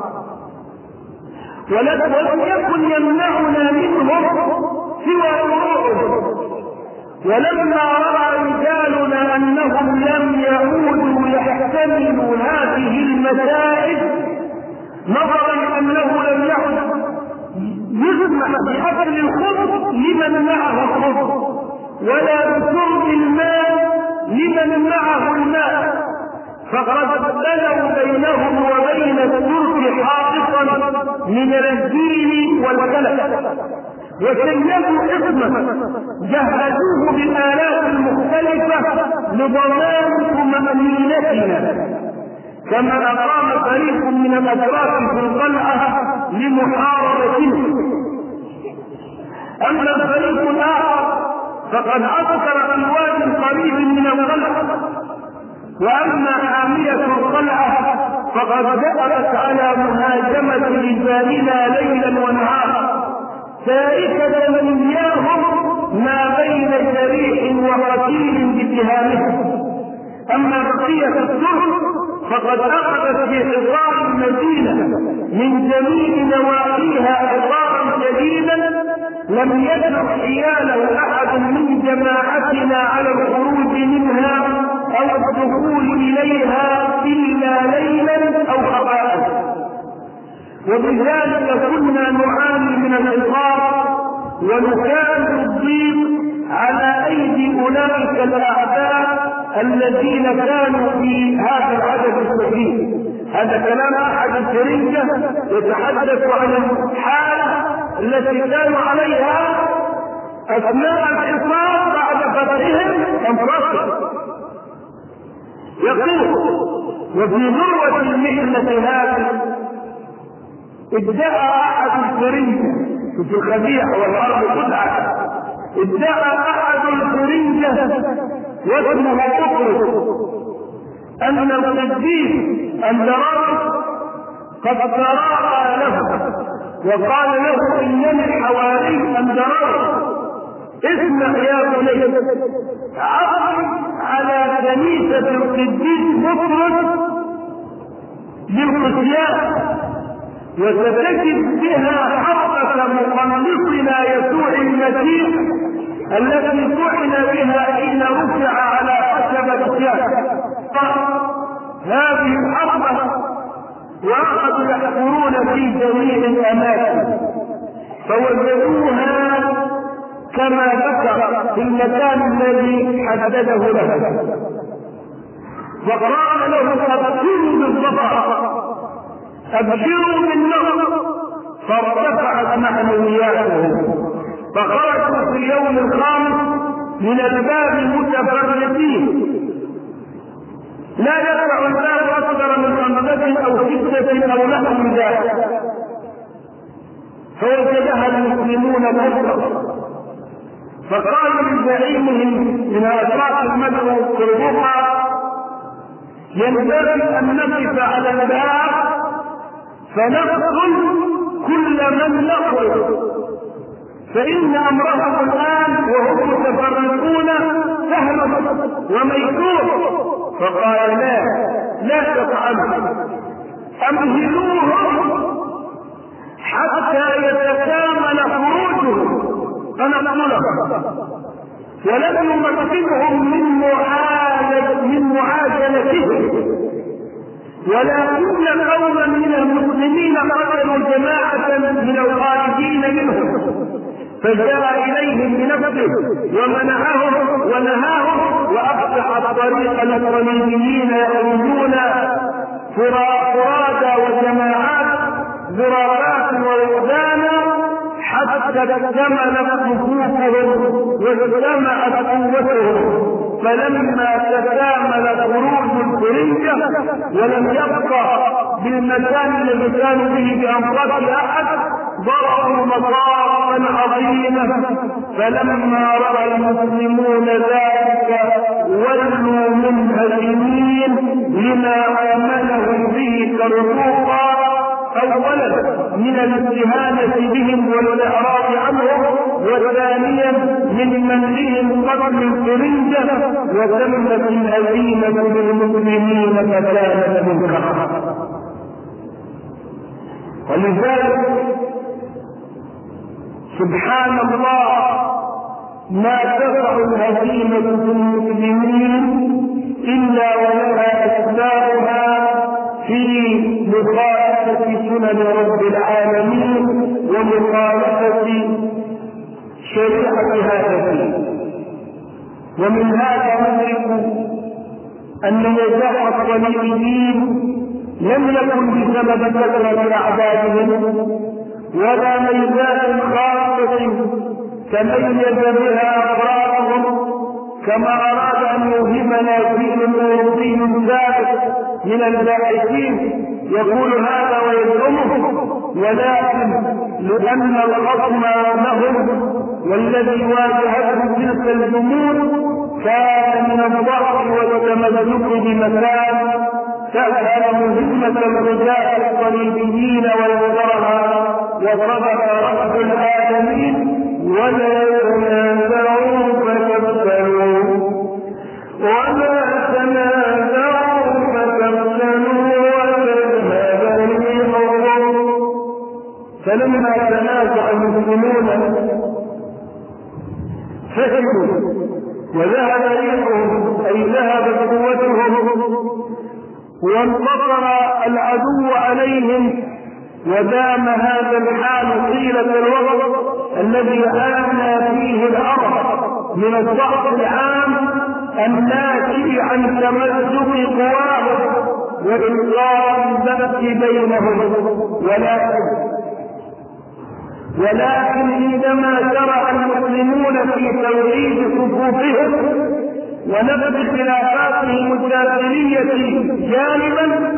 ولم يكن يمنعنا منهم سوى طلوعهم. ولما رأى رجالنا أنهم لم يعودوا يحتملوا هذه المسائل نظرا أنه لم يعد يسمح بأكل الخبز لمن معه الخبز ولا بشرب الماء لمن معه الماء، فقد بنوا بينهم وبين الترك حائطا من الدين والكلف، وشيدوا حصنا جهزوه بالآلات المختلفة لضمان طمأنينتنا، كما أقام فريق من الأتراك في القلعة لمحاربتنا. أما الفريق الآخر فقد عسكر في الوادي قريب من القلعة. وأما حامية القلعة فقد دأبت على مهاجمة رجالنا ليلا ونهارا تائفة إياهم ما بين جريح وقتيل باتهامهم. أما بقية الترك فقد أخذت بحصار المدينة من جميع نواحيها حصارا شديدا لم يجرؤ حياله أحد من جماعتنا على الخروج منها أو الدخول إليها إلا ليلا أو خفاء. وبذلك كنا نعاني من الحصار ونكاد الضيق على أيدي أولئك الأعداء الذين كانوا في هذا العدد الكبير. هذا كلام أحد الفرنجة يتحدث عن الحالة التي كانوا عليها أثناء الحصار بعد فتحهم انفصل. يقول: وفي ذروة المحنة هذه ادعى أحد الفرنجة في الخبيع والأرض خدعة، ادعى أحد الفرنجة واسمه قطرس أن القديس أندراوس قد تراءى له وقال له: إنني حواري أندراوس، اسمع يا بني، عقل على كنيسة القديس قطرس بالقسيان وستجد بها حرقة مخلصنا يسوع المسيح التي طعن بها حين رفع على خشبة الشاة. هذه الحرقة وأخذوا يحفرون في جميع الأماكن فوجدوها كما ذكر في المكان الذي حدده له، وقال له: أبشروا بالظفر، أبشروا بالنصر. فارتفعت معنوياتهم فخرجوا في اليوم الخامس من الباب متفرقين، لا يدفع الباب أكثر من خمسة أو ستة أو نحو من ذلك. فوجدها المسلمون مطلقا، فقالوا لزعيمهم من أشراف المدعو قربوها: ينبغي أن نقف على الباب فنقتل كل من نخرج، فإن أمرهم الآن وهم متفرقون سهل وميسور. فقال: لا لا تفعلوا، أمهلوهم حتى يتكامل خروجهم فنقتلهم، ولم نمكنهم من معالج من معاجلتهم، ولكن قوما من المسلمين قتلوا جماعة من الخارجين منهم، فجاء إليهم بنفسه ومنعهم ونهاهم وأفتح الطريق للصليبيين يخرجون فرادى وجماعات زرارات ووحدانا حتى اكتملت صفوفهم واجتمعت قوتهم. فلما تكامل خروج الفرنجة ولم يبقى بالمكان الذي كانوا فيه بأنفاس أحد ضربوا مصارا عظيمة. فلما رأى المسلمون ذلك ولوا منهزمين لما آمنهم به كالرقوق، أولا من الاستهانة بهم والإعراض عنهم، وثانيا من منعهم قتل الفرنجة، وتمت الهزيمة للمسلمين فكانت منكرا. ولذلك سبحان الله ما تقع الهزيمة للمسلمين إلا ولها أسبابها في مخالفة سنن رب العالمين ومخالفة شريعة هذا الدين. ومن هذا ندرك أن نجاح الصليبيين لم يكن بسبب كثرة أعدادهم ولا ميزات خاصة تميز بها أفرادهم كما أراد أن يوهمنا دين أوروبي ثابت من الباحثين يقول هذا ويزعمه، ولكن لأن الخصم لهم والذي واجهته تلك الجمود كان من الضعف والتمسك بمكان سهل مهمة الرجال الصليبيين ويسرها وصدق رب العالمين ولا تنازعوا فتفشلوا ولا تنازعوا فتفشلوا وتذهب ريحكم. فلما تنازع المسلمون فشلوا وذهب ريحهم أي ذهبت قوتهم وانتصر العدو عليهم ودام هذا الحال طيلة الوقت الذي آمن فيه الأرض من الضعف العام الناشئ عن تمزق قواهم وإلقاء البأس بينهم. ولكن ولكن عندما شرع المسلمون في توحيد صفوفهم ونبذ خلافاتهم الداخلية جانبا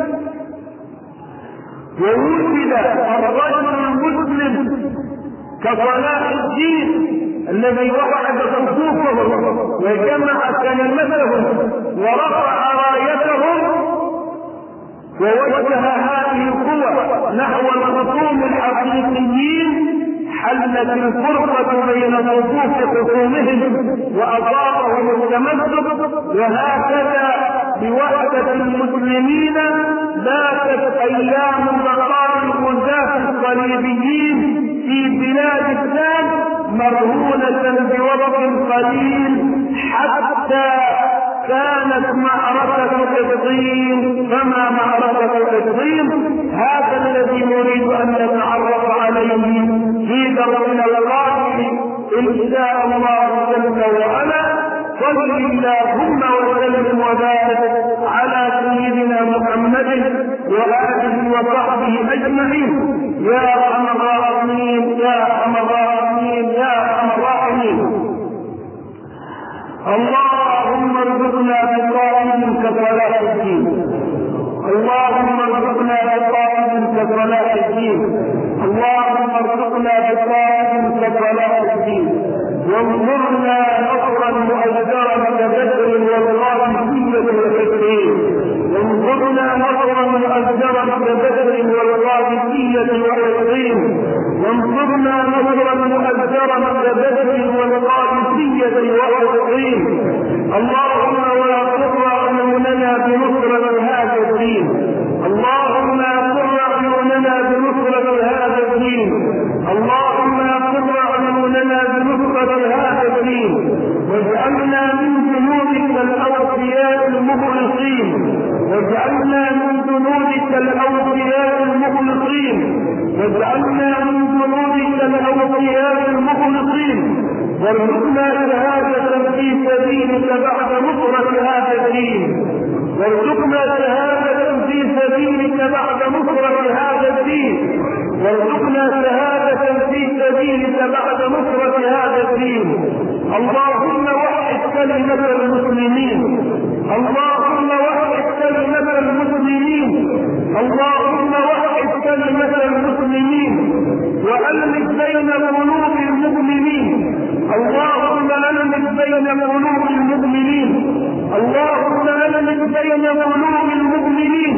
ووجد الرجل المسلم كصلاح الدين الذي وحد صفوفهم وجمع كلمتهم ورفع رايتهم ووجه هذه القوى نحو الخصوم الحقيقيين حلت الفرقة بين صفوف خصومهم وأصابهم التمزق. وهكذا بوحدة المسلمين باتت أيام بقاء الغزاة الصليبيين في بلاد الشام مرهونة بوضع قليل حتى كانت معركة حطين. فما معركة حطين؟ هذا الذي نريد أن نتعرف عليه في درسنا القادم إن شاء الله جل وعلا. صل اللهم وسلم وبارك على سيدنا محمد وآله وصحبه أجمعين يا أرحم الراحمين يا أرحم الراحمين يا أرحم الراحمين. اللهم ارزقنا بقائد كصلاح الدين. اللهم ارزقنا بقائد كصلاح الدين. اللهم ارزقنا بقائد كصلاح الدين. وانصرنا نصرا مؤجرا كبدر والغالبية والحسين. وانصرنا نصرا مؤجرا كبدر والغالبية والحسين. وانصرنا نصرا مؤجرا كبدر والغالبية والحسين. اللهم ولا تقر عيوننا بنصرة هذا الدين. اللهم قر عيوننا بنصرة هذا الدين. اللهم قر عيوننا بنصرة هذا الدين. واجعلنا من جنودك الأوفياء المخلصين. واجعلنا من جنودك الأوفياء المخلصين. واجعلنا من جنودك الأوفياء المخلصين. وارزقنا شهادة في سبيلك بعد نصرة هذا الدين. وارزقنا شهادة في سبيلك بعد نصرة هذا الدين. وارزقنا شهادة في سبيلك بعد نصرة هذا الدين. اللهم وحد كلمة المسلمين. اللهم وحد كلمة المسلمين. اللهم وحد كلمة المسلمين وألف بين قلوب المؤمنين. اللهم ألف بين قلوب المؤمنين. اللهم ألف بين قلوب المؤمنين.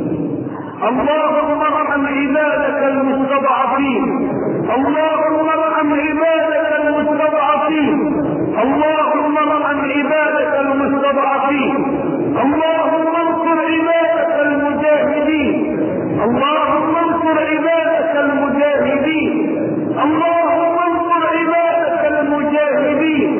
اللهم ارحم عبادك المستضعفين. اللهم ارحم عبادك المستضعفين. اللهم ارحم عبادك المستضعفين. اللهم انصر عبادك المجاهدين. اللهم انصر عبادك المجاهدين. اللهم انصر عبادك المجاهدين.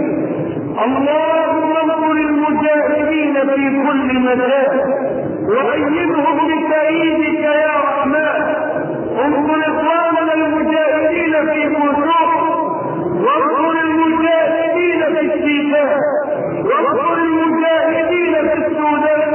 اللهم انصر المجاهدين في كل مكان وأيدهم بتأييدك يا رحمن. انصر إخواننا المجاهدين في قصور. وانصر المجاهدين في الشيشان. وانصر المجاهدين في السودان.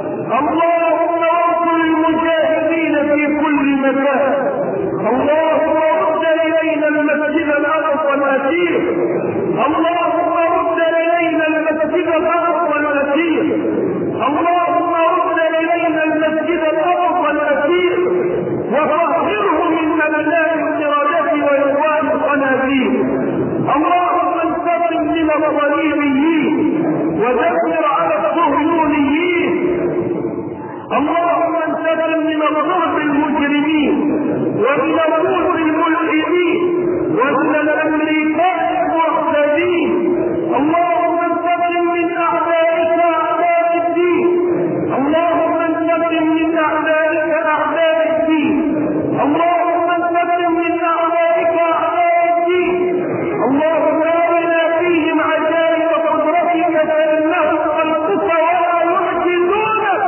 اللهم انصر المجاهدين في كل مكان. اللهم رد إلينا المسجد الأقصى الأثير. اللهم رد إلينا المسجد الأقصى الأثير. اللهم رد إلينا المسجد الأقصى الأثير وطهره من أبناء القردة وإخوان الخنازير. اللهم انتقم من الصليبيين. اللهم انتقم من الظلم المجرمين ومن الظلم الملحدين ومن الامريكان المعتدين. اللهم انتقم من اعدائك اعداء الدين. اللهم انتقم من اعدائك اعداء الدين. اللهم انتقم من اعدائك اعداء الدين. اللهم ارنا فيهم عجائب قدرتك فانهم خلقك ولا يعجزونك.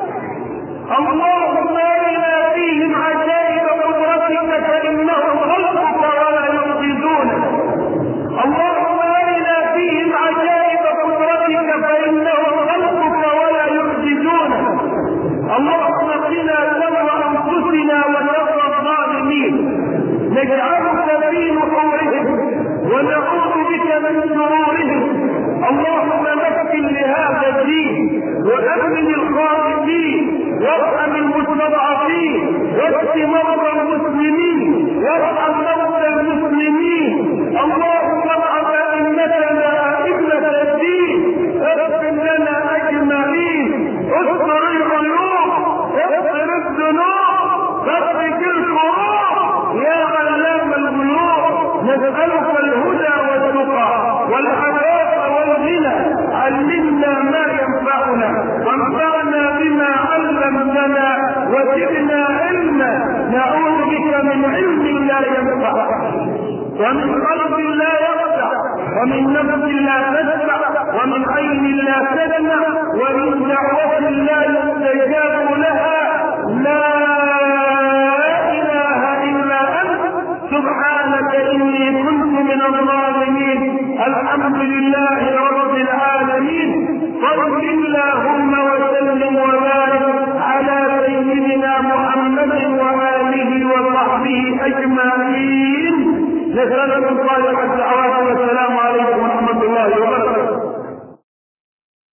اللهم ارنا فيهم عجائب قدرتك فانهم خلقك ولا يعجزونك. اللهم ارنا فيهم عجائب قدرتك فانهم خلقك ولا يعجزونك. اللهم قنا شر انفسنا وشر الظالمين، نجعلك في نحورهم ونعوذ بك من شرورهم. اللهم مكن لهذا الدين وامن الخائفين وارحم المستضعفين واشف مرضى المسلمين وارحم موتى المسلمين. اللهم ارحم ائمتنا ائمة الدين، اغفر لنا اجمعين، استر العيوب، اغفر الذنوب، فرج الكروب يا علام الغيوب. نسألك الهدى والتقى والحياة والغنى. علمنا ما ينفعنا وانفعنا بما علمتنا وزدنا علما. نعوذ بك من علم لا ينفع ومن قلب لا يخشع ومن نفس لا تشبع ومن عين لا تدمع ومن دعوة لا يستجاب لها. لا اله الا انت سبحانك اني كنت من الظالمين. الحمد لله رب العالمين. صل اللهم وسلم وبارك على سيدنا محمد واله وصحبه اجمعين. نسألكم صالح الدعوات والسلام عليكم.